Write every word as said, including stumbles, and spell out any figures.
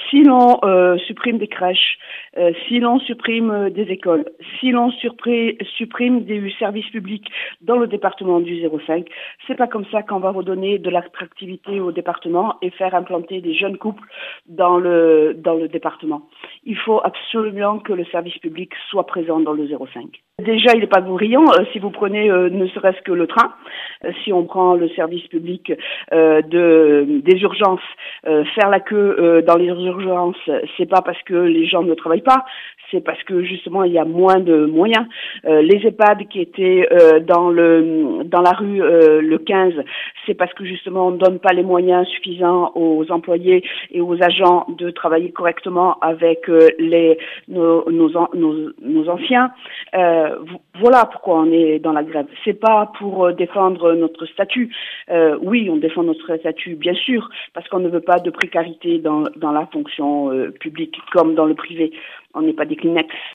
si l'on euh, supprime des crèches, euh, si l'on supprime euh, des écoles, si l'on surpré- supprime des services publics dans le département du zéro cinq, c'est pas comme ça qu'on va redonner de l'attractivité au département et faire implanter des jeunes couples dans le dans le département. Il faut absolument que le service public soit présent dans le zéro cinq. Déjà, il n'est pas brillant. Euh, si vous prenez euh, ne serait-ce que le train, euh, si on prend le service public euh, de des urgences, euh, faire la queue euh, dans les urgences, c'est pas parce que les gens ne travaillent pas, c'est parce que justement il y a moins de moyens. Euh, les EHPAD qui étaient euh, dans le dans la rue euh, le quinze, c'est parce que justement on ne donne pas les moyens suffisants aux employés et aux agents de travailler correctement avec euh, les nos nos, nos, nos anciens. Euh, Voilà pourquoi on est dans la grève. C'est pas pour défendre notre statut. Euh, oui, on défend notre statut, bien sûr, parce qu'on ne veut pas de précarité dans, dans la fonction euh, publique comme dans le privé. On n'est pas des Kleenex.